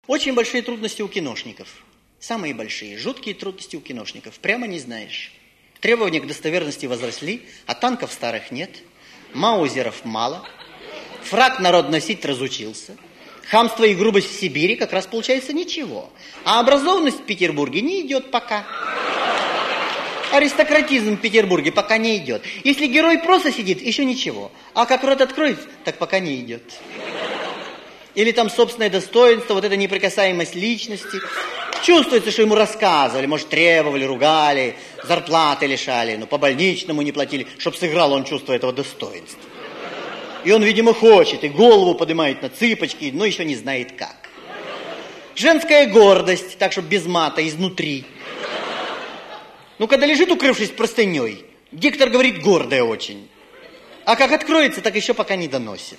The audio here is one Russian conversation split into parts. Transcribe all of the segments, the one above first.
Очень большие трудности у киношников. Самые большие, жуткие трудности у киношников. Прямо не знаешь. Требования к достоверности возросли, а танков старых нет. Маузеров мало. Фрак народ носить разучился. Хамство и грубость в Сибири как раз получается ничего. А образованность в Петербурге не идет пока. Аристократизм в Петербурге пока не идет. Если герой просто сидит, еще ничего. А как рот откроет, так пока не идет. Или там собственное достоинство, вот эта неприкасаемость личности. Чувствуется, что ему рассказывали, может, требовали, ругали, зарплаты лишали, но по больничному не платили, чтоб сыграл он чувство этого достоинства. И он, видимо, хочет, и голову поднимает на цыпочки, но еще не знает как. Женская гордость, так, чтобы без мата, изнутри. Ну, когда лежит, укрывшись простыней, диктор говорит, гордая очень. А как откроется, так еще пока не доносит.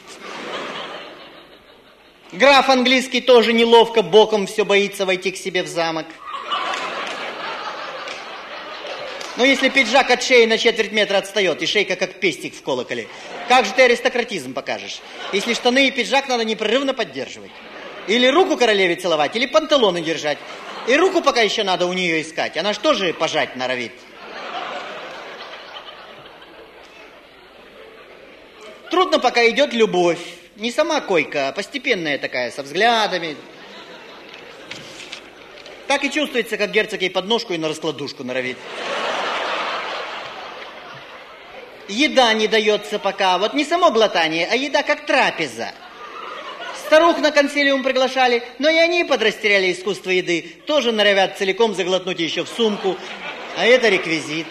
Граф английский тоже неловко, боком все боится войти к себе в замок. Но если пиджак от шеи на четверть метра отстает, и шейка как пестик в колоколе, как же ты аристократизм покажешь? Если штаны и пиджак надо непрерывно поддерживать. Или руку королеве целовать, или панталоны держать. И руку пока еще надо у нее искать, она ж тоже пожать норовит. Трудно пока идет любовь. Не сама койка, а постепенная такая, со взглядами. Так и чувствуется, как герцог ей подножку и на раскладушку норовит. Еда не дается пока. Вот не само глотание, а еда как трапеза. Старух на консилиум приглашали, но и они подрастеряли искусство еды. Тоже норовят целиком заглотнуть еще в сумку. А это реквизит.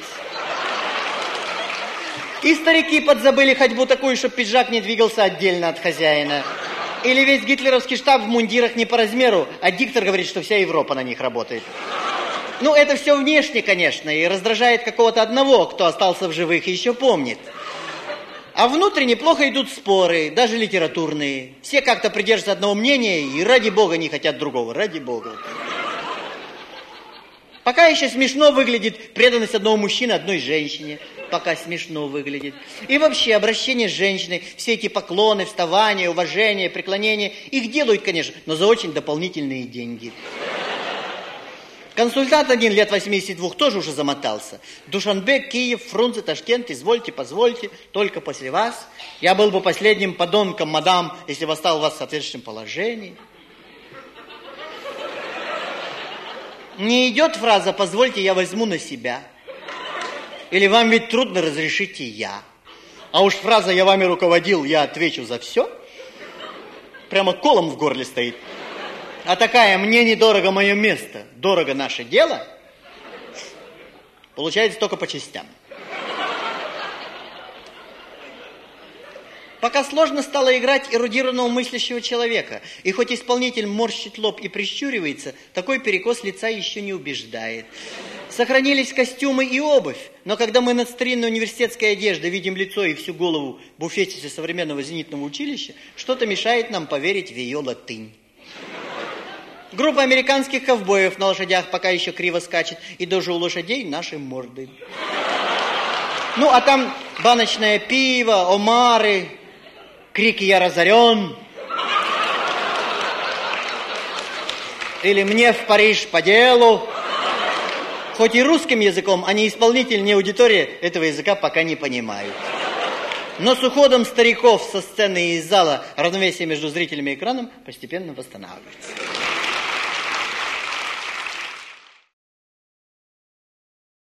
И старики подзабыли ходьбу такую, чтобы пиджак не двигался отдельно от хозяина. Или весь гитлеровский штаб в мундирах не по размеру, а диктор говорит, что вся Европа на них работает. Ну, это все внешне, конечно, и раздражает какого-то одного, кто остался в живых и еще помнит. А внутренне плохо идут споры, даже литературные. Все как-то придерживаются одного мнения и ради бога не хотят другого, ради бога. Пока еще смешно выглядит преданность одного мужчины одной женщине. Пока смешно выглядит. И вообще обращение с женщиной, все эти поклоны, вставания, уважения, преклонения, их делают, конечно, но за очень дополнительные деньги. Консультант один лет 82 тоже уже замотался. Душанбе, Киев, Фрунзе, Ташкент, извольте, позвольте, только после вас. Я был бы последним подонком, мадам, если бы оставил вас в соответствующем положении. Не идет фраза «позвольте, я возьму на себя». Или «вам ведь трудно, разрешите я». А уж фраза «я вами руководил, я отвечу за все» прямо колом в горле стоит. А такая «мне недорого мое место, дорого наше дело» получается только по частям. Пока сложно стало играть эрудированного мыслящего человека. И хоть исполнитель морщит лоб и прищуривается, такой перекос лица еще не убеждает. Сохранились костюмы и обувь, но когда мы над старинной университетской одеждой видим лицо и всю голову буфетчицы современного зенитного училища, что-то мешает нам поверить в ее латынь. Группа американских ковбоев на лошадях пока еще криво скачет, и даже у лошадей наши морды. Ну, а там баночное пиво, омары, крики «я разорен», или «мне в Париж по делу». Хоть и русским языком, а не исполнитель, не аудитория этого языка пока не понимают. Но с уходом стариков со сцены и из зала равновесие между зрителями и экраном постепенно восстанавливается.